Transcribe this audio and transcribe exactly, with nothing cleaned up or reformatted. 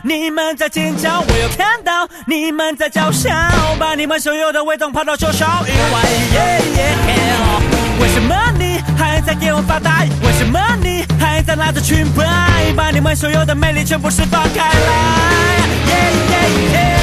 你们在尖叫，我有看到你们在叫嚣，把你们所有的伪装抛到九霄云外。Yeah, yeah, 为什么你还在给我发呆？为什么你还在拿着裙摆，把你们所有的魅力全部释放开来？ Yeah, yeah, yeah